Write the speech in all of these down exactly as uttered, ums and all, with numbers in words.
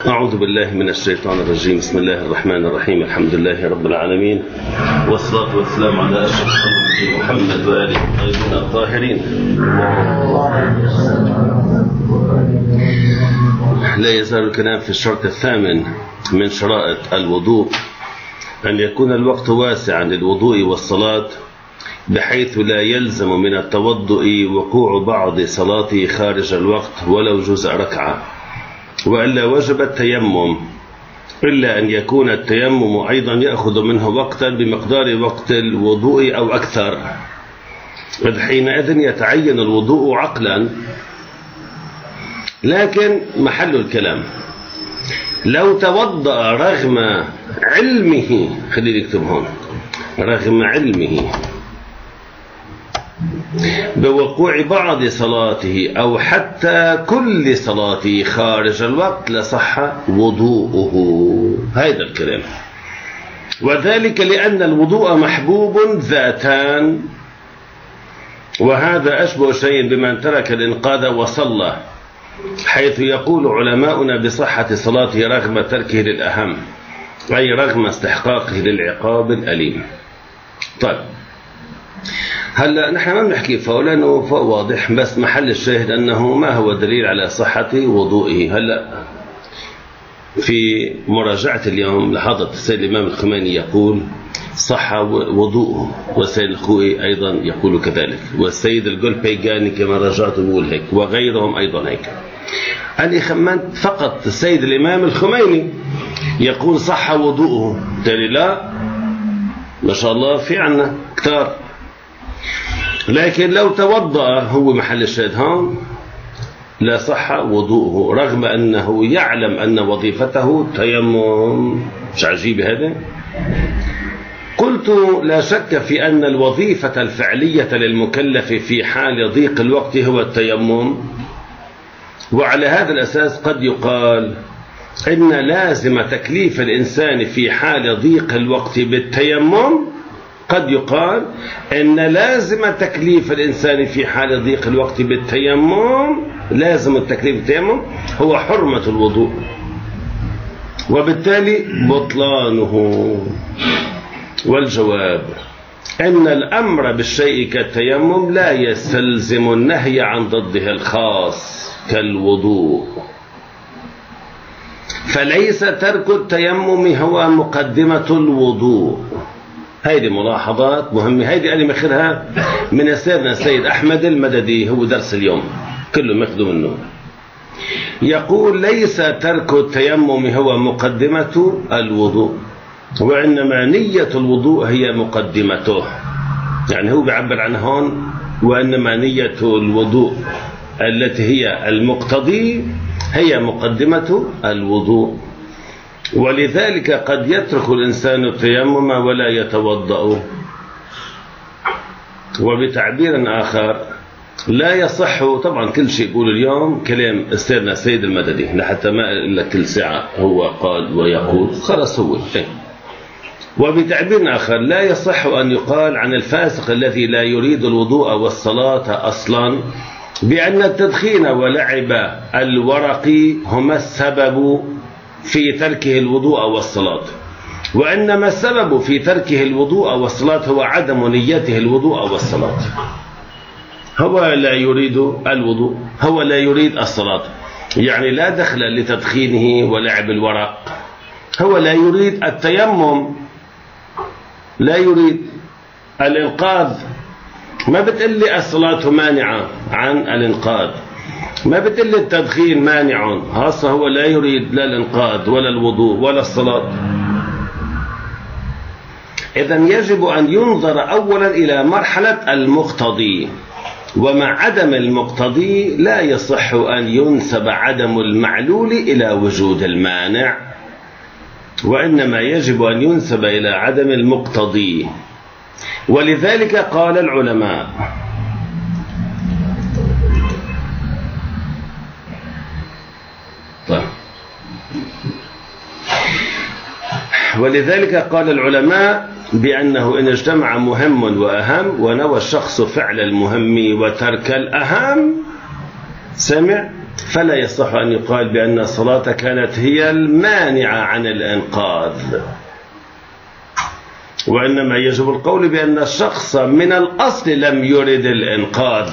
أعوذ بالله من الشيطان الرجيم. بسم الله الرحمن الرحيم. الحمد لله رب العالمين، والصلاة والسلام على أشرف خلق محمد وآله الطيبين الطاهرين. لا يزال الكلام في الشرط الثامن من شرائط الوضوء أن يكون الوقت واسعا للوضوء والصلاة، بحيث لا يلزم من التوضؤ وقوع بعض صلاته خارج الوقت ولو جزء ركعة، وإلا وجب التيمم، إلا أن يكون التيمم أيضا يأخذ منه وقتا بمقدار وقت الوضوء أو أكثر، إذ حينئذ يتعين الوضوء عقلا. لكن محل الكلام لو توضأ رغم علمه، خليني اكتب هون، رغم علمه بوقوع بعض صلاته أو حتى كل صلاته خارج الوقت لصح وضوءه. هذا الكلام، وذلك لأن الوضوء محبوب ذاتان، وهذا أشبه شيء بمن ترك الإنقاذ وصلى، حيث يقول علماؤنا بصحة صلاته رغم تركه للأهم، أي رغم استحقاقه للعقاب الأليم. طيب، هلا نحن ما بنحكي فوق لأنه واضح، بس محل الشاهد أنه ما هو دليل على صحة وضوئه. هلا في مراجعة اليوم لاحظت السيد الإمام الخميني يقول صح وضوءه، والسيد الخوئي أيضا يقول كذلك، والسيد الجولبيغاني كما راجعت بقول هيك، وغيرهم أيضا هيك. أنا خمنت فقط السيد الإمام الخميني يقول صح وضوءه، قال لا ما شاء الله في عنا كتار. لكن لو توضأ، هو محل الشاهد هون، لا صح وضوءه رغم أنه يعلم أن وظيفته تيمم. مش عجيب هذا؟ قلت لا شك في أن الوظيفة الفعلية للمكلف في حال ضيق الوقت هو التيمم، وعلى هذا الأساس قد يقال إن لازم تكليف الإنسان في حال ضيق الوقت بالتيمم، قد يقال إن لازم تكليف الإنسان في حال ضيق الوقت بالتيمم، لازم التكليف بالتيمم هو حرمة الوضوء، وبالتالي بطلانه. والجواب أن الأمر بالشيء كالتيمم لا يستلزم النهي عن ضده الخاص كالوضوء، فليس ترك التيمم هو مقدمة الوضوء. هيدي ملاحظات مهمة، هيدي أنا مخرها من سيدنا السيد أحمد المددي، هو درس اليوم كله ماخذه منه. يقول ليس ترك التيمم هو مقدمة الوضوء، وإنما نية الوضوء هي مقدمته. يعني هو بيعبر عن هون وإنما نية الوضوء التي هي المقتضي هي مقدمة الوضوء، ولذلك قد يترك الإنسان التيمم ولا يتوضأ. وبتعبير آخر لا يصح، طبعا كل شيء يقول اليوم كلام استاذنا السيد المددي، لحتى ما إلا كل ساعة هو قال ويقول، خلاص هو إيه. وبتعبير آخر لا يصح أن يقال عن الفاسق الذي لا يريد الوضوء والصلاة أصلا بأن التدخين ولعب الورق هما السبب في تركه الوضوء والصلاة، وإنما السبب في تركه الوضوء والصلاة هو عدم نيته الوضوء والصلاة. هو لا يريد الوضوء، هو لا يريد الصلاة، يعني لا دخل لتدخينه ولعب الورق. هو لا يريد التيمم، لا يريد الإنقاذ. ما بتقلي الصلاة مانعة عن الإنقاذ، ما بتقلي التدخين مانع، خاصة هو لا يريد لا الإنقاذ ولا الوضوء ولا الصلاة. إذن يجب أن ينظر أولا إلى مرحلة المقتضي، ومع عدم المقتضي لا يصح أن ينسب عدم المعلول إلى وجود المانع، وإنما يجب أن ينسب إلى عدم المقتضي. ولذلك قال العلماء طيب. ولذلك قال العلماء بأنه إن اجتمع مهم وأهم ونوى الشخص فعل المهم وترك الأهم سمع فلا يصح أن يقال بأن الصلاة كانت هي المانعة عن الإنقاذ، وإنما يجب القول بأن الشخص من الأصل لم يرد الإنقاذ،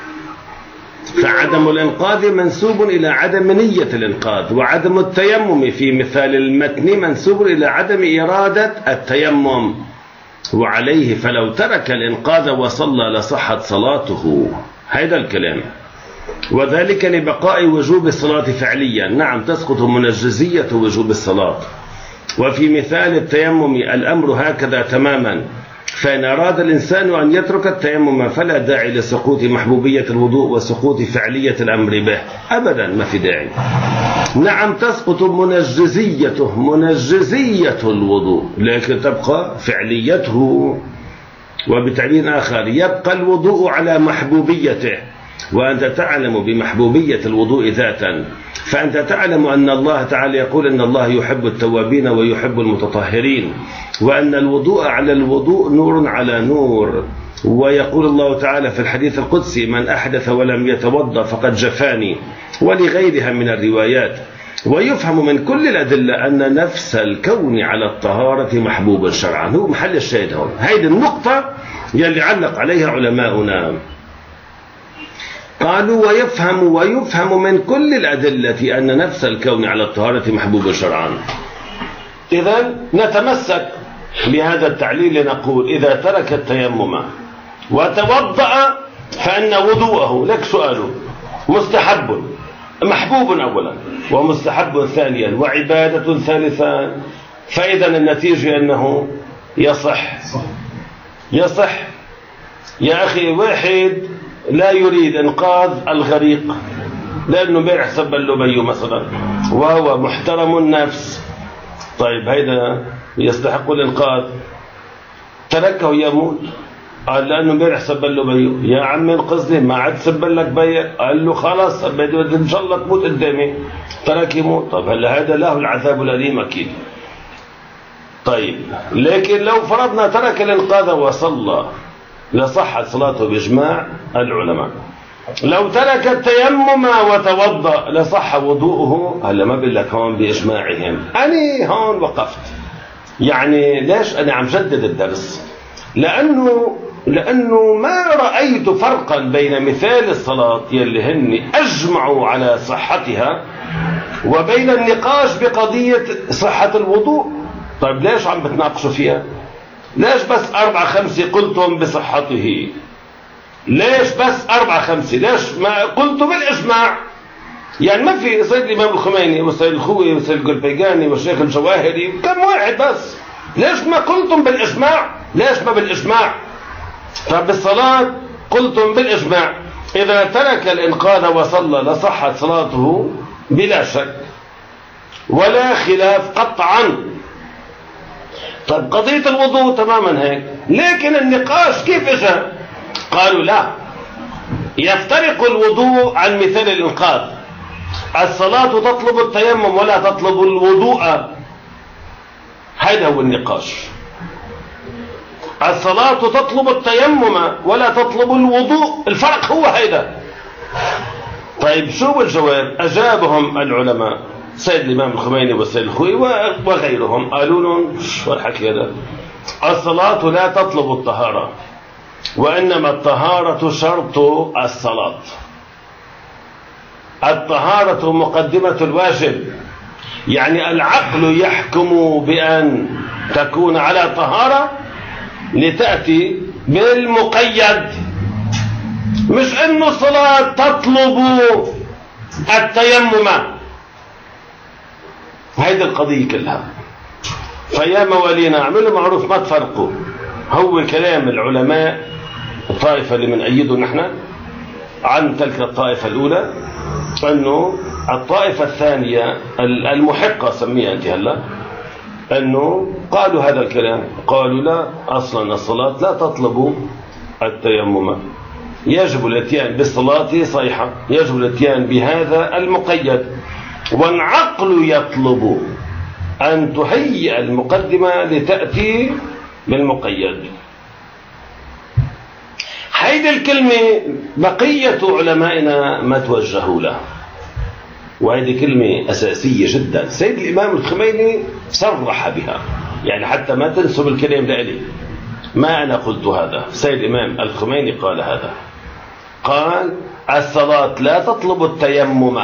فعدم الإنقاذ منسوب إلى عدم نية الإنقاذ، وعدم التيمم في مثال المتن منسوب إلى عدم إرادة التيمم، وعليه فلو ترك الإنقاذ وصلى لصحت صلاته. هذا الكلام، وذلك لبقاء وجوب الصلاة فعليا. نعم تسقط منجزية وجوب الصلاة. وفي مثال التيمم الأمر هكذا تماما، فإن أراد الإنسان أن يترك التيمم فلا داعي لسقوط محبوبية الوضوء وسقوط فعلية الأمر به أبدا، ما في داعي. نعم تسقط منجزيته منجزية الوضوء، لكن تبقى فعليته. وبتعبير آخر يبقى الوضوء على محبوبيته، وأنت تعلم بمحبوبية الوضوء ذاتا، فأنت تعلم أن الله تعالى يقول أن الله يحب التوابين ويحب المتطهرين، وأن الوضوء على الوضوء نور على نور. ويقول الله تعالى في الحديث القدسي: من أحدث ولم يتوضأ فقد جفاني، ولغيرها من الروايات. ويفهم من كل الأدلة أن نفس الكون على الطهارة محبوب شرعا. هو محل الشاهد هون، هذه النقطة يلي علق عليها علماؤنا. قالوا ويفهم ويفهم من كل الأدلة أن نفس الكون على الطهارة محبوب شرعا. إذن نتمسك بهذا التعليل لنقول: إذا ترك التيمم وتوضأ فإن وضوءه، لك سؤاله، مستحب محبوب أولا، ومستحب ثانيا، وعبادة ثالثا. فإذا النتيجة أنه يصح يصح يا أخي. واحد لا يريد إنقاذ الغريق لأنه بيرح سب اللبي مثلا، وهو محترم النفس، طيب هيدا يستحق الإنقاذ، تركه يموت، قال لأنه بيرح سب اللبي، يا عمي انقذني، ما عاد سب لك بي، قال له خلاص إن شاء الله تموت قدامي، ترك يموت. طيب هلا هذا له العذاب الأليم أكيد. طيب لكن لو فرضنا ترك الإنقاذ وصلى لصحت صلاته بإجماع العلماء. لو ترك التيمم وتوضأ لصح وضوءه. هلا ما بقول لك هون بإجماعهم، أنا هون وقفت. يعني ليش أنا عم جدد الدرس؟ لأنه لأنه ما رأيت فرقا بين مثال الصلاة يلي هن أجمعوا على صحتها وبين النقاش بقضية صحة الوضوء. طيب ليش عم بتناقشوا فيها؟ ليش بس أربعة خمسة قلتم بصحته؟ ليش بس أربعة خمسة؟ ليش ما قلتوا بالإجماع؟ يعني ما في سيد الإمام الخميني وسيد الخوي وسيد القلبيقاني والشيخ الجواهري، كم واحد بس؟ ليش ما قلتم بالإجماع؟ ليش ما بالإجماع؟ فبالصلاة قلتم بالإجماع: إذا ترك الإنقاذ وصلى لصحت صلاته بلا شك ولا خلاف قطعا. طيب قضية الوضوء تماما هيك، لكن النقاش كيف اجى؟ قالوا لا، يفترق الوضوء عن مثال الإنقاذ. الصلاة تطلب التيمم ولا تطلب الوضوء، هذا هو النقاش. الصلاة تطلب التيمم ولا تطلب الوضوء، الفرق هو هذا. طيب شو الجواب؟ أجابهم العلماء سيد الإمام الخميني والسيد الخوي وغيرهم، قالوا لهم شو الحكي هذا؟ الصلاة لا تطلب الطهارة، وإنما الطهارة شرط الصلاة. الطهارة مقدمة الواجب، يعني العقل يحكم بأن تكون على طهارة لتأتي بالمقيد، مش إنه الصلاة تطلب التيمم. هيدي القضية كلها. فيا موالينا اعملوا معروف، ما تفرقوا. هو كلام العلماء الطائفة اللي من أيده نحن عن تلك الطائفة الأولى، أنه الطائفة الثانية المحقة سميها أنت هلا، أنه قالوا هذا الكلام، قالوا لا، أصلا الصلاة لا تطلب التيمم، يجب الاتيان بالصلاة صيحة، يجب الاتيان بهذا المقيد، والعقل يطلب أن تهيئ المقدمة لتأتي بالمقيد. هيدي الكلمة بقية علمائنا ما توجهوا له، وهذه كلمة أساسية جدا، سيد الإمام الخميني صرح بها، يعني حتى ما تنسب الكلام لإلي، ما أنا قلت هذا، سيد الإمام الخميني قال هذا، قال الصلاة لا تطلب التيمم،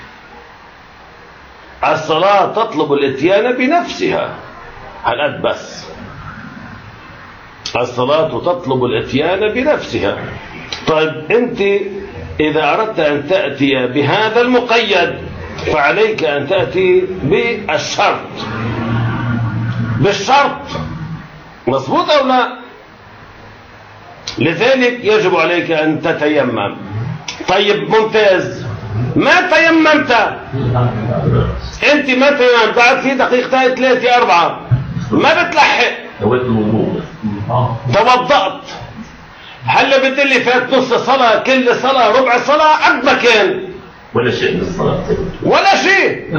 الصلاة تطلب الاتيان بنفسها، هالقد بس، الصلاة تطلب الاتيان بنفسها. طيب أنت إذا أردت أن تأتي بهذا المقيد فعليك أن تأتي بالشرط، بالشرط، مظبوط أو لا؟ لذلك يجب عليك أن تتيمم. طيب ممتاز، ما تيممت، أنت ما تيممت، بعد في دقيقتين ثلاثة أربعة ما بتلحق، توضأت، هلا بتقلي فات نص صلاة، كل صلاة ربع صلاة قد ما كان، ولا شيء من الصلاة، ولا شيء.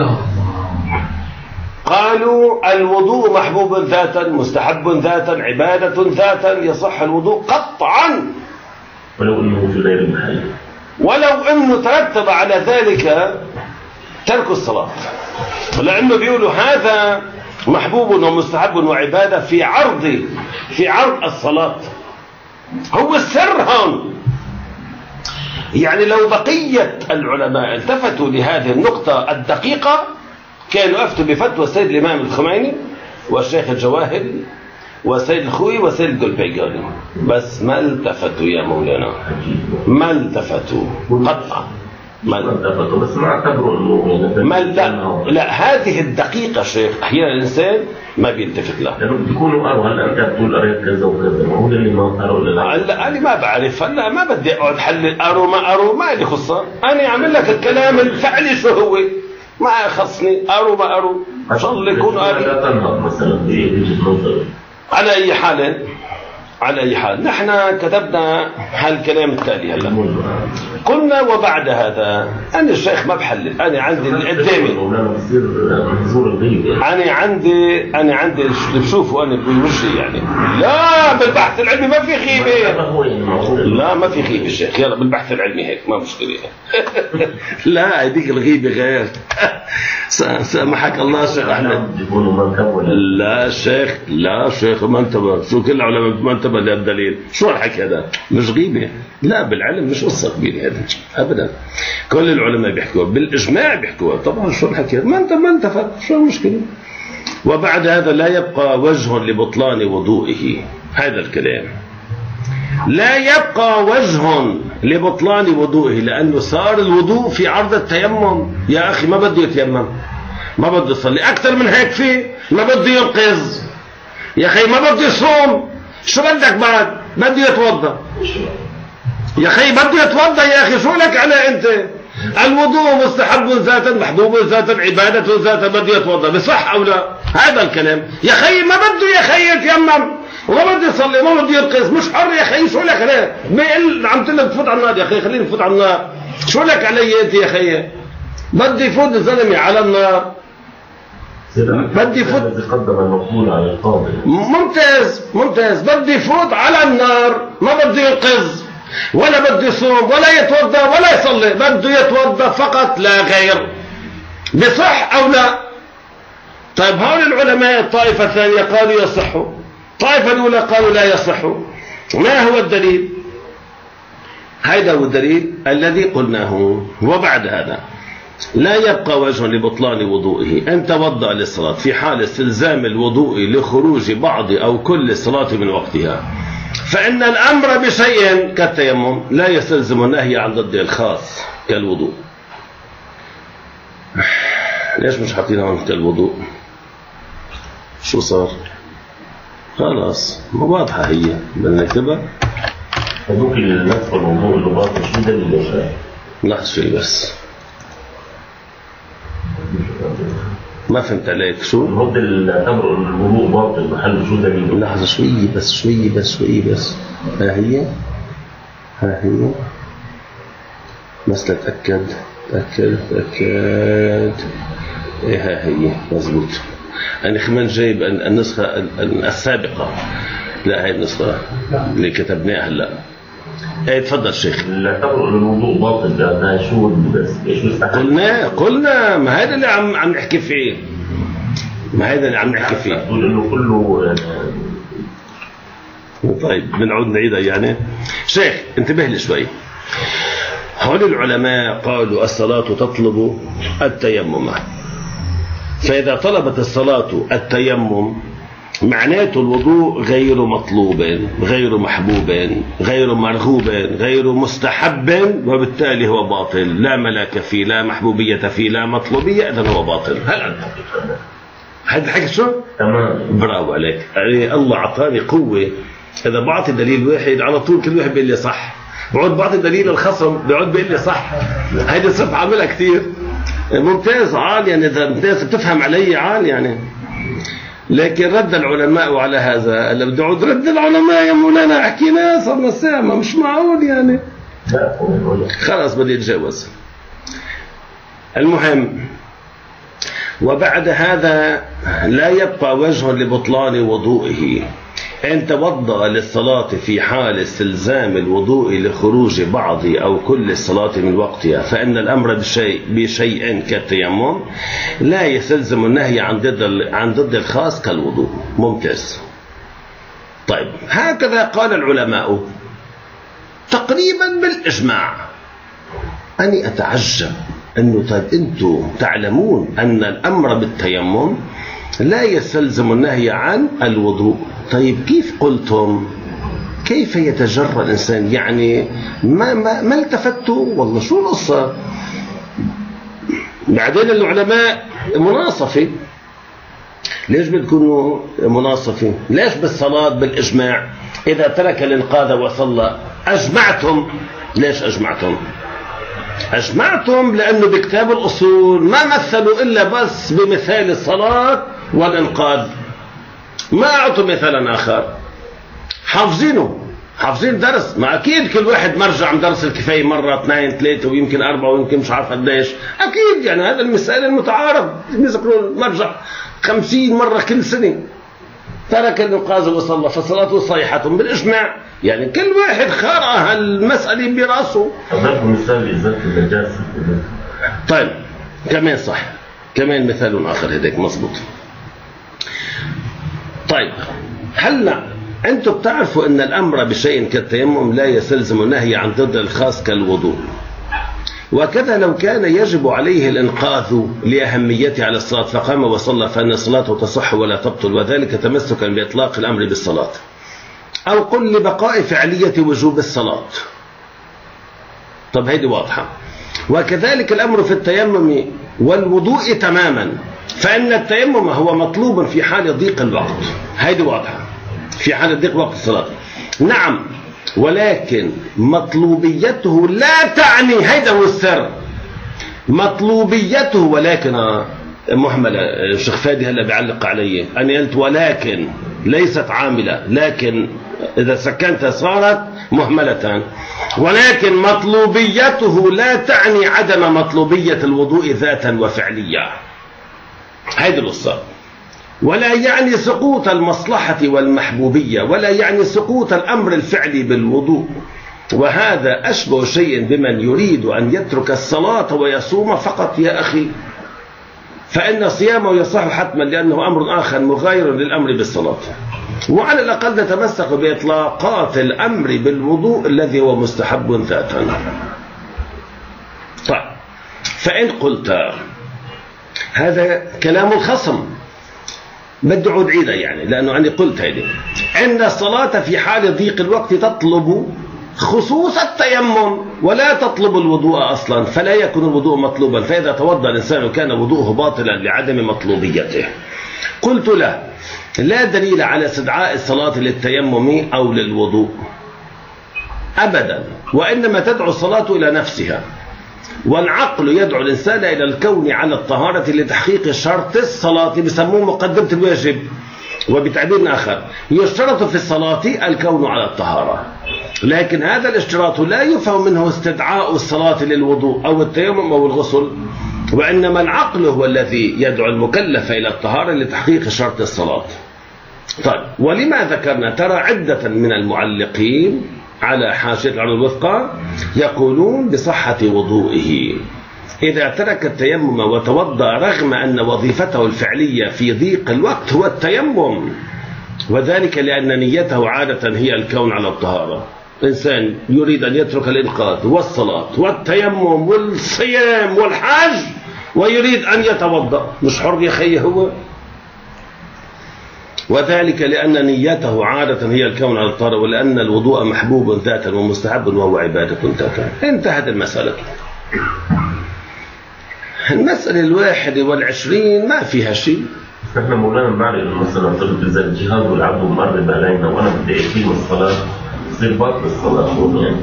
قالوا الوضوء محبوب ذاتا، مستحب ذاتا، عبادة ذاتا، يصح الوضوء قطعا ولو انه في غير المحل، ولو انه ترتب على ذلك ترك الصلاة، لانه بيقولوا هذا محبوب ومستحب وعبادة في عرض في عرض الصلاة. هو السر هون، يعني لو بقية العلماء التفتوا لهذه النقطة الدقيقة كانوا أفتوا بفتوى السيد الإمام الخميني والشيخ الجواهري والسيد الخوي والسيد الجولبيجاني، بس ما التفتوا يا مولانا، ما التفتوا قطعا، ما التفتوا، بس ما اعتبروا انه ما لا, لا هذه الدقيقة شيخ أحيانا الإنسان ما بيلتفت لها، لأنه بيكونوا قالوا هلا أنت بتقول قريت كذا وكذا، ما هو اللي ما قالوا لنا. هلا أنا ما بعرف، هلا ما بدي أقعد حلل أرو ما أرو، ما لي خصة، أنا أعمل لك الكلام الفعلي شو هو، ما يخصني أرو ما أرو، إن شاء الله يكون لا تنهض مثلا بوجهة نظري. على أي حال، على أي حال نحن كتبنا هالكلام التالي هلا، قلنا وبعد هذا أنا الشيخ ما بحلل، أنا عندي اللي قدامي، أنا عندي أنا عندي اللي بشوفه أنا بوجهي، يعني لا بالبحث العلمي ما في خيبة، لا ما في خيبة الشيخ، يلا بالبحث العلمي هيك ما مشكلة. لا هذيك الغيبة غير. سامحك الله شيخ أحمد. لا شيخ، لا شيخ ما انتبه، شو كل علماء ما انتبه للدليل، شو الحكي هذا؟ مش غيبة، لا بالعلم مش قصة كبيرة هذا أبدا، كل العلماء بيحكوا بالإجماع بيحكوا، طبعا شو الحكي ما انت ما انتفت، شو المشكلة؟ وبعد هذا لا يبقى وجه لبطلان وضوئه، هذا الكلام لا يبقى وجه لبطلان وضوئه، لأنه صار الوضوء في عرض التيمم. يا أخي ما بده يتيمم، ما بده يصلي أكثر من هيك، فيه ما بده ينقذ، يا أخي ما بده يصوم، شو بدك بعد؟ بده يتوضأ، يا أخي بده يتوضأ، يا أخي شو لك على أنت؟ الوضوء مستحب ذاتا، محبوب ذاتا، عبادة ذاتا، بده يتوضأ، بصح أو لا؟ هذا الكلام. يا أخي ما بده يا أخي يتيمم وما بده يصلي، ما بده ينقذ، مش حر يا أخي، شو لك عليه؟ بيقول عم تقول لك تفوت على النار، يا أخي خليني نفوت على النار، شو لك علي أنت يا أخي؟ بدي يفوت الزلمة على النار، بدي يفوت، قدم المقبول على القاضي، ممتاز ممتاز، بدي يفوت على النار، ما بده ينقذ ولا بده يصوم ولا يتوضا ولا يصلي، بده يتوضا فقط لا غير، بصح او لا؟ طيب هؤلاء العلماء الطائفه الثانيه قالوا يصح، الطائفه الاولى قالوا لا يصح، ما هو الدليل؟ هذا هو الدليل الذي قلناه. وبعد هذا لا يبقى وجه لبطلان وضوئه ان توضأ للصلاة في حال استلزام الوضوء لخروج بعض أو كل الصلاة من وقتها، فإن الأمر بشيء كالتيمم لا يستلزم النهي عن ضده الخاص كالوضوء. ليش مش حاطين هون كالوضوء؟ شو صار؟ خلاص واضحة هي، بدنا نكتبها. هذوك اللي ندخل الموضوع اللغات شو دليل؟ لحظة شوي بس، ما فهمت عليك. شو؟ الموضوع اللي اعتبروا ان الوضوء باطل محل شو دليل؟ لحظة شوي بس شوي بس شوي بس، ها هي ها هي بس تتأكد تأكد تأكد ايه ها هي مزبوط. أنا كمان جايب النسخة السابقة، لا هاي النسخة اللي كتبناها هلا، ايه تفضل شيخ. لا تقول الوضوء باطل ده شو بس ايش مستحيل؟ قلنا قلنا ما هذا اللي عم عم نحكي فيه، ما هذا اللي عم نحكي فيه. تقول انه كله. طيب بنعود نعيدها يعني. شيخ انتبه لي شوي. هؤلاء العلماء قالوا الصلاة تطلب التيمم، فإذا طلبت الصلاة التيمم معناته الوضوء غير مطلوب غير محبوب غير مرغوب غير مستحب، وبالتالي هو باطل، لا ملاك فيه، لا محبوبية فيه، لا مطلوبية، إذن هو باطل. هل أنت هذا الحكي شو؟ تمام. برافو عليك. يعني الله أعطاني قوة، إذا بعطي دليل واحد على طول كل واحد بيقول لي صح، بعود بعطي دليل الخصم بيقعد بيقول لي صح. هيدي صرت عاملها كثير. ممتاز عال يعني، إذا ممتاز بتفهم علي عال يعني. لكن رد العلماء على هذا، اللي بده يعود رد العلماء يا مولانا حكينا صرنا ساعة، مش معقول يعني. خلاص بدي اتجاوز. المهم، وبعد هذا لا يبقى وجه لبطلان وضوئه إن توضأ للصلاة في حال استلزام الوضوء لخروج بعض أو كل الصلاة من وقتها، فإن الأمر بشيء, بشيء كالتيمم لا يستلزم النهي عن ضد عن ضد الخاص كالوضوء. ممتاز. طيب هكذا قال العلماء تقريبا بالإجماع. أني أتعجب أنه طيب أنتم تعلمون أن الأمر بالتيمم لا يستلزم النهي عن الوضوء، طيب كيف قلتم؟ كيف يتجرأ الإنسان يعني؟ ما ما ما التفتوا والله شو القصة؟ بعدين العلماء مناصفة. ليش بتكونوا مناصفين؟ ليش بالصلاة بالإجماع؟ إذا ترك الإنقاذ وصلى أجمعتم. ليش أجمعتم؟ أجمعتم لأنه بكتاب الأصول ما مثلوا إلا بس بمثال الصلاة والإنقاذ، ما أعطوا مثالا آخر. حافظينه، حافظين درس، ما أكيد كل واحد مرجع من درس الكفاية مرة اثنين ثلاثة ويمكن أربعة ويمكن مش عارف قديش، أكيد يعني هذا المثال المتعارف بيذكروا مرجع خمسين مرة كل سنة. ترك الإنقاذ وصلى فصلاته صحيحة بالإجماع، يعني كل واحد خرق هالمسألة براسه. هذا مثال إزالة النجاسة. طيب كمان صح، كمان مثال آخر هديك مظبوط. طيب هلا أنتم بتعرفوا أن الأمر بشيء كالتيمم لا يستلزم النهي عن ضد الخاص كالوضوء، وكذا لو كان يجب عليه الإنقاذ لأهميته على الصلاة فقام وصلى فإن صلاته تصح ولا تبطل، وذلك تمسكا بإطلاق الأمر بالصلاة، أو قل لبقاء فعلية وجوب الصلاة. طب هيدي واضحة. وكذلك الأمر في التيمم والوضوء تماما، فإن التيمم هو مطلوب في حال ضيق الوقت. هيدي واضحة، في حال ضيق وقت الصلاة. نعم، ولكن مطلوبيته لا تعني، هيدا هو السر، مطلوبيته، ولكن مهملة. الشيخ فادي هلا بيعلق علي، أنا قلت ولكن ليست عاملة، لكن إذا سكنتها صارت مهملة. ولكن مطلوبيته لا تعني عدم مطلوبية الوضوء ذاتا وفعليا، هيدي القصة. ولا يعني سقوط المصلحة والمحبوبية، ولا يعني سقوط الأمر الفعلي بالوضوء. وهذا أشبه شيء بمن يريد أن يترك الصلاة ويصوم فقط يا أخي، فإن صيامه يصح حتما لأنه أمر آخر مغاير للأمر بالصلاة. وعلى الأقل نتمسك بإطلاقات الأمر بالوضوء الذي هو مستحب ذاتا. طيب فإن قلت هذا كلام الخصم، بدي أعود عيدا يعني، لأنه أنا قلت هيدي أن الصلاة في حال ضيق الوقت تطلب خصوص التيمم ولا تطلب الوضوء أصلا، فلا يكون الوضوء مطلوبا، فإذا توضأ الإنسان كان وضوءه باطلا لعدم مطلوبيته. قلت له لا دليل على استدعاء الصلاة للتيمم أو للوضوء أبدا، وإنما تدعو الصلاة إلى نفسها، والعقل يدعو الإنسان إلى الكون على الطهارة لتحقيق شرط الصلاة، بسموه مقدمة الواجب. وبتعبير آخر يشترط في الصلاة الكون على الطهارة، لكن هذا الاشتراط لا يفهم منه استدعاء الصلاة للوضوء أو التيمم أو الغسل، وإنما العقل هو الذي يدعو المكلف إلى الطهارة لتحقيق شرط الصلاة. طيب ولما ذكرنا؟ ترى عدة من المعلقين على حاشية العروة الوثقى يقولون بصحة وضوئه إذا ترك التيمم وتوضأ رغم أن وظيفته الفعلية في ضيق الوقت هو التيمم، وذلك لأن نيته عادة هي الكون على الطهارة. إنسان يريد أن يترك الإنقاذ والصلاة والتيمم والصيام والحج ويريد أن يتوضأ، مش حر يا خي هو؟ وذلك لأن نيته عادة هي الكون على الطهارة، ولأن الوضوء محبوب ذاتا ومستحب وهو عبادة ذاتا. انتهت المسألة. المسألة الواحد والعشرين ما فيها شيء. احنا مولانا بعد مثلا طلب زي الجهاد والعبد مقرب علينا وانا بدي اقيم الصلاه تصير باطل الصلاه شو يعني؟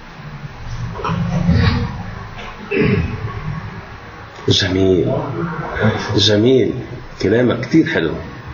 جميل جميل كلامك كتير حلو.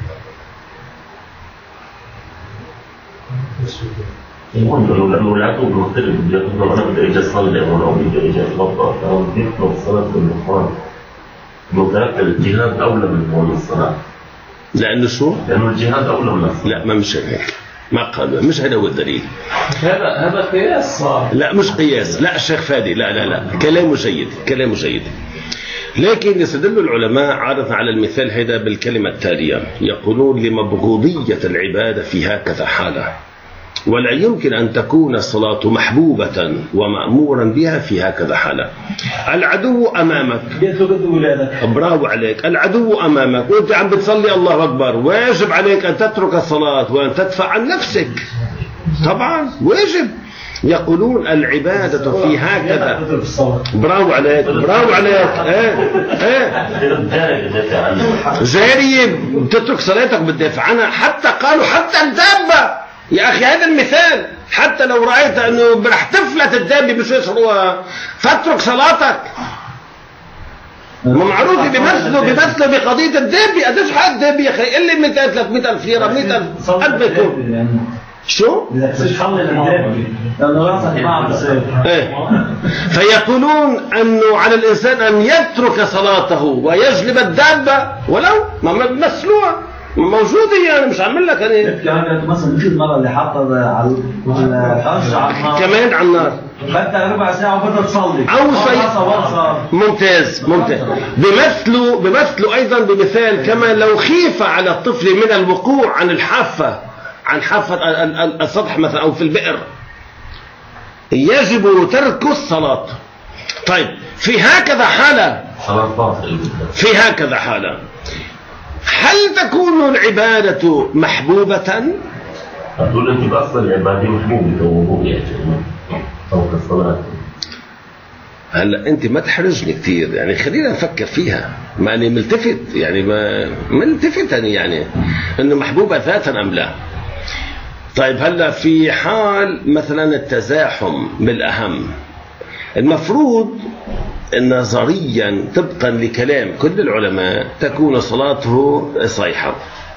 لانه العدو مختلف بدي اقول انا بدي اجي اصلي او بدي اجي اتوضا او بدي اطلب الصلاه في الاخوان. مترك الجهاد اولى من هون الصلاه. لانه شو؟ لانه الجهاد اولى من الصلاه. لا ما مش هيك، ما قالوا، مش هذا هو الدليل. هذا هذا قياس صار. لا مش قياس، لا الشيخ فادي، لا لا لا كلامه جيد، كلامه جيد. لكن يستدل العلماء عادة على المثال هذا بالكلمة التالية، يقولون لمبغوضية العبادة في هكذا حالة، ولا يمكن أن تكون الصلاة محبوبة ومأمورا بها في هكذا حالة. العدو أمامك، برافو عليك، العدو أمامك وأنت عم بتصلي الله أكبر، واجب عليك أن تترك الصلاة وأن تدفع عن نفسك، طبعا واجب. يقولون العبادة في هكذا، برافو عليك برافو عليك، ايه ايه جارية بتترك صلاتك بتدافع عنها، حتى قالوا حتى الدابة يا أخي، هذا المثال، حتى لو رأيت أنه رح تفلت الدابة مش يشعروها فاترك صلاتك. معروف بيمثلوا بيمثلوا بقضية الدابة، قديش حق الدابة يا أخي؟ اللي مئتين ثلاثمئة ألف ليرة مئة ألف قد بيكون شو؟ ايه. فيقولون أنه على الإنسان أن يترك صلاته ويجلب الدابة ولو ما مسلوها موجودة، يعني مش عامل لك أنا يعني مثلا مثل المرة اللي حاطة على القش على النار كمان على النار بدها ربع ساعة وبدها تصلي أو صي... ممتاز ممتاز. بمثلوا بمثلوا أيضا بمثال كما لو خيف على الطفل من الوقوع عن الحافة عن حافة السطح مثلا أو في البئر يجب ترك الصلاة. طيب في هكذا حالة في هكذا حالة هل تكون العبادة محبوبة؟ أقول أنت بأصل العبادة محبوبة ووضوء فوق الصلاة. هلا أنت ما تحرجني كثير، يعني خلينا نفكر فيها، ما أنا ملتفت يعني ما ملتفت أنا يعني إنه محبوبة ذاتا أم لا. طيب هلا في حال مثلا التزاحم بالأهم، المفروض نظريا طبقا لكلام كل العلماء تكون صلاته صحيحة،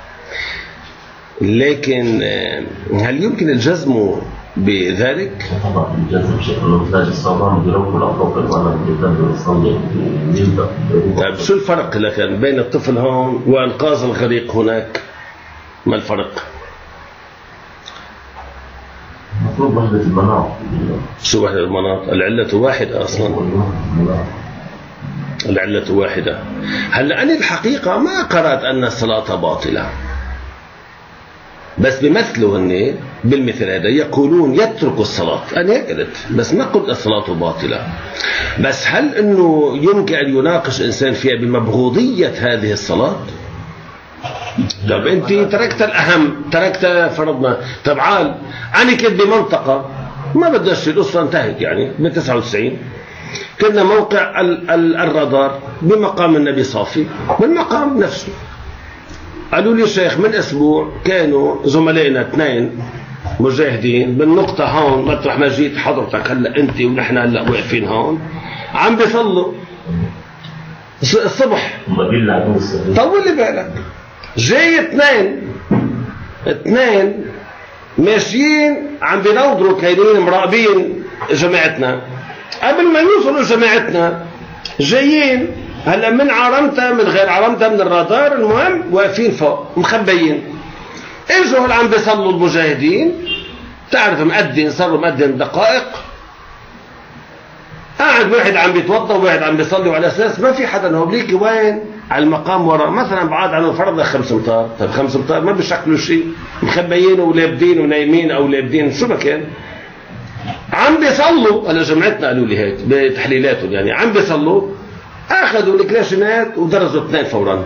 لكن هل يمكن الجزم بذلك؟ طبعا الجزم بشكل مثال الصلاة بيروح الأطفال وأنا بيقدر يصلي يبدأ. طيب شو الفرق لكن بين الطفل هون وإنقاذ الغريق هناك؟ ما الفرق؟ المفروض وحدة المناط. شو وحدة المناط؟ العلة واحدة أصلا، العلة واحدة. هلا أنا الحقيقة ما قرأت أن الصلاة باطلة، بس بمثلوا هن بالمثل هذا يقولون يترك الصلاة، أنا هيك قلت، بس ما قلت الصلاة باطلة. بس هل أنه يمكن أن يناقش إنسان فيها بمبغوضية هذه الصلاة؟ طب أنت تركت الأهم، تركت فرضنا. طب عال أنا كنت بمنطقة ما بدأش الأسرة انتهت يعني من تسعة وتسعين، كنا موقع ال ال الرادار بمقام النبي صافي بالمقام نفسه. قالوا لي شيخ من أسبوع كانوا زملائنا اثنين مجاهدين بالنقطة هون مطرح ما جيت حضرتك هلا أنت ونحن هلا واقفين هون عم بيصلوا الصبح. طول لي بالك، جاي اثنين اثنين ماشيين عم بينوضروا كاينين مراقبين جماعتنا، قبل ما يوصلوا جماعتنا جايين هلا من عرمتها من غير عرمتها من الرادار، المهم واقفين فوق مخبيين. اجوا عم بيصلوا المجاهدين، تعرف مؤذن صار مؤذن دقائق، قاعد واحد عم بيتوضا وواحد عم بيصلي، وعلى اساس ما في حدا هوبليك وين على المقام ورا، مثلا بعاد عنه فرضا خمس امتار، طيب خمس امتار ما بيشكلوا شيء، مخبيين ولابدين ونايمين او لابدين شو ما كان، عم بيصلوا. على جمعتنا قالوا لي هيك بتحليلاتهم، يعني عم بيصلوا اخذوا الكلاشينات ودرزوا اثنين فورا،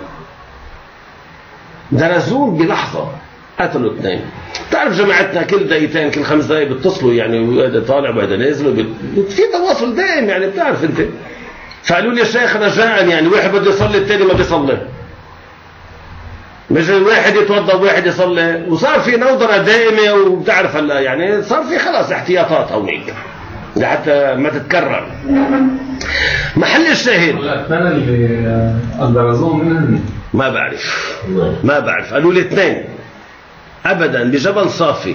درزوهم بلحظه قتلوا اثنين. تعرف جماعتنا كل دقيقتين كل خمس دقائق بيتصلوا، يعني وهذا طالع وهذا نازل وبت... في تواصل دائم، يعني بتعرف انت. فقالوا لي يا شيخ رجاء، يعني واحد بده يصلي الثاني ما بيصلي، مش واحد يتوضا وواحد يصلي، وصار في نوضره دائمه، وبتعرف هلا يعني صار في خلاص احتياطات هونيك لحتى ما تتكرر. محل الشاهد الاثنين اللي درزوهم منهم ما بعرف ما بعرف قالوا لي اثنين ابدا بجبل صافي،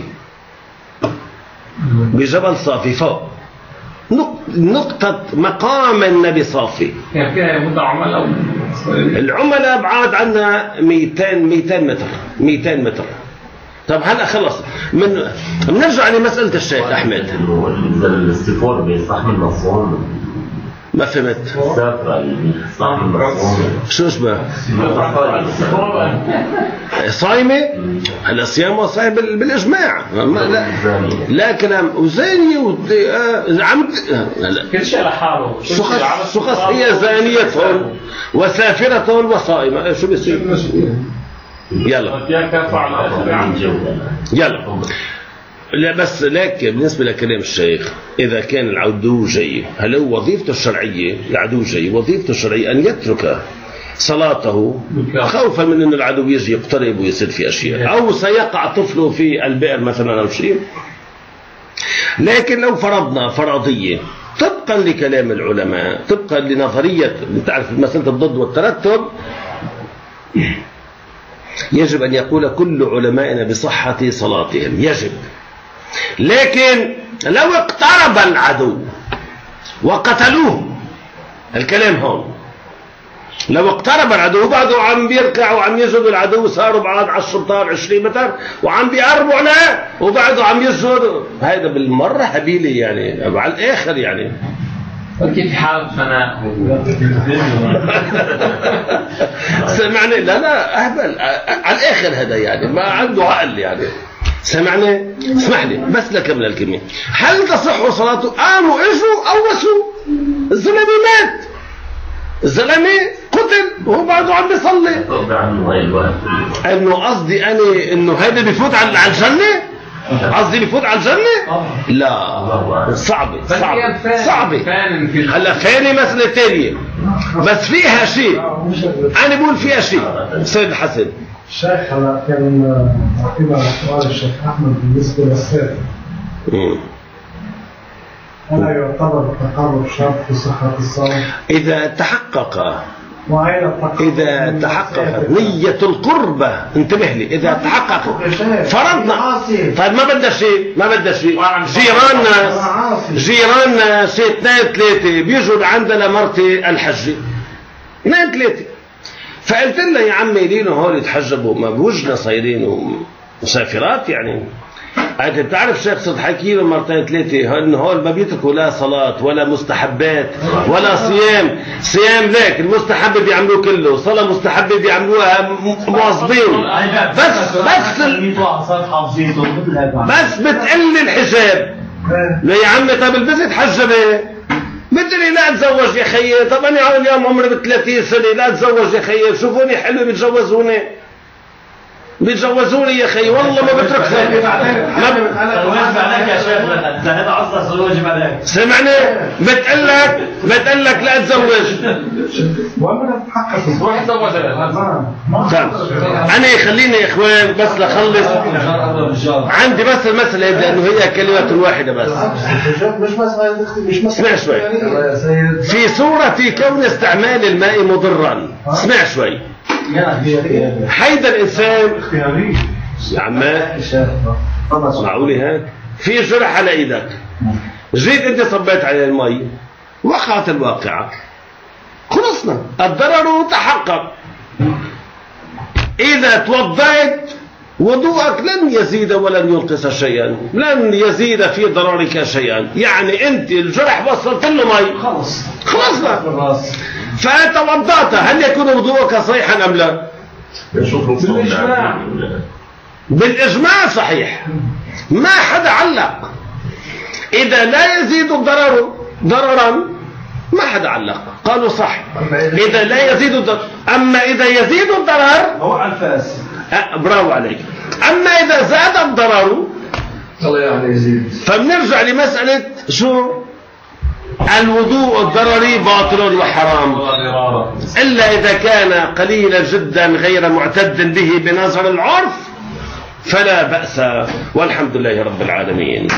بجبل صافي فوق نقطة مقام النبي صافي. يعني فيها مدة عملاء؟ العملاء بعاد عنا مئتين مئتين متر مئتين متر. طب هلا خلص من بنرجع لمسألة الشيخ أحمد. إذا الاستفار بيستحمل مصون ما فهمت. السافرة اللي بيستحمل مصون شو اسمه؟ صايمة. هلا الصيام وصايم بالإجماع، لا لا كلام وزانية وعم هلا كل شيء لحاله. شخص شخص هي زانية وسافرة وصائمة، شو بيصير؟ يلا يلا. لا بس لكن بالنسبة لكلام الشيخ، إذا كان العدو جاي، هل هو وظيفته الشرعية العدو جاي وظيفته الشرعية أن يترك صلاته خوفا من أن العدو يجي يقترب ويصير في أشياء، أو سيقع طفله في البئر مثلا أو شيء. لكن لو فرضنا فرضية طبقا لكلام العلماء، طبقا لنظرية تعرف مسألة الضد والترتب، يجب أن يقول كل علمائنا بصحة صلاتهم، يجب. لكن لو اقترب العدو وقتلوه، الكلام هون لو اقترب العدو وبعده عم بيركع وعم يسجد العدو، صاروا بعد عشرة امتار عشرين متر وعم بيقربوا عليه وبعده عم يسجد، هذا بالمرة هبيلة يعني على الآخر يعني. كيف حال فناء سمعني؟ لا لا أهبل على الآخر هذا، يعني ما عنده عقل يعني. سمعني؟ اسمح لي بس لكمل الكلمة. هل تصح صلاته؟ قاموا اجوا قوسوا، الزلمة مات، الزلمة قتل وهو بعده عم بيصلي. انه قصدي انا انه هذا بيفوت على الجنة؟ قصدي بيفوت على الجنة؟ لا صعبة صعبة صعبة. هلا فاني مسألة ثانية بس فيها شيء، أنا بقول فيها شيء. سيد الحسن الشيخ هلا كان عقيب على سؤال الشيخ أحمد بالنسبة للسافر، ألا يعتبر التقرب شرط في صحة الصوم؟ إذا تحقق وأين إذا تحققت نية القربة، انتبه لي، إذا تحقق فرضنا، طيب ما بدنا شيء ما بدنا شيء، جيراننا جيراننا شيء اثنين ثلاثة بيجوا عندنا مرتي الحجة اثنين ثلاثة، فقلت لها يا عمي لينا هول يتحجبوا، ما بوجنا صايرين ومسافرات يعني. أنت بتعرف شيخ صرت حكي له مرتين ثلاثة إنه هول ما بيتركوا لا صلاة ولا مستحبات ولا صيام، صيام ليك المستحب بيعملوه كله، صلاة مستحبة بيعملوها مواظبين، بس بس بس بتقل الحجاب. لا يا عمي طب البست حجبة، بدري لا اتزوج يا خيي، طب أنا اليوم عمري بثلاثين سنة لا اتزوج يا خيي، شوفوني حلو بيتجوزوني بيتجوزوني يا خي، والله ما بترك زوجي. ما واجب عليك يا شيخ، هذا اصلا واجب عليك. سمعني؟ بتقلك بتقلك لا تزوج. وأنا بتحقق روح تزوج. أنا خليني يا إخوان بس لخلص، عندي بس المسألة لأنه هي كلمة واحدة بس. مش مسألة مش مسألة. اسمع شوي. في صورة كون استعمال الماء مضرا، اسمع شوي. حيدا الإنسان يا عماه معقولي هيك في جرح على ايدك، جيت انت صبيت عليه المي وقعت الواقعة، خلصنا الضرر تحقق. إذا توضيت وضوءك لن يزيد ولن ينقص شيئا، لن يزيد في ضررك شيئا. يعني أنت الجرح وصلت له مي خلص خلصنا، بالراس. فأنت وضعت، هل يكون وضوءك صحيحا أم لا؟ بالإجماع. بالإجماع صحيح، ما حدا علق. إذا لا يزيد الضرر ضررا ما حدا علق، قالوا صح. إذا لا يزيد الضرر، أما إذا يزيد الضرر هو على الفاس. أه برافو عليك. أما إذا زاد الضرر الله يعني يزيد. فبنرجع لمسألة شو الوضوء الضرري باطل وحرام، إلا إذا كان قليلا جدا غير معتد به بنظر العرف فلا بأس، والحمد لله رب العالمين.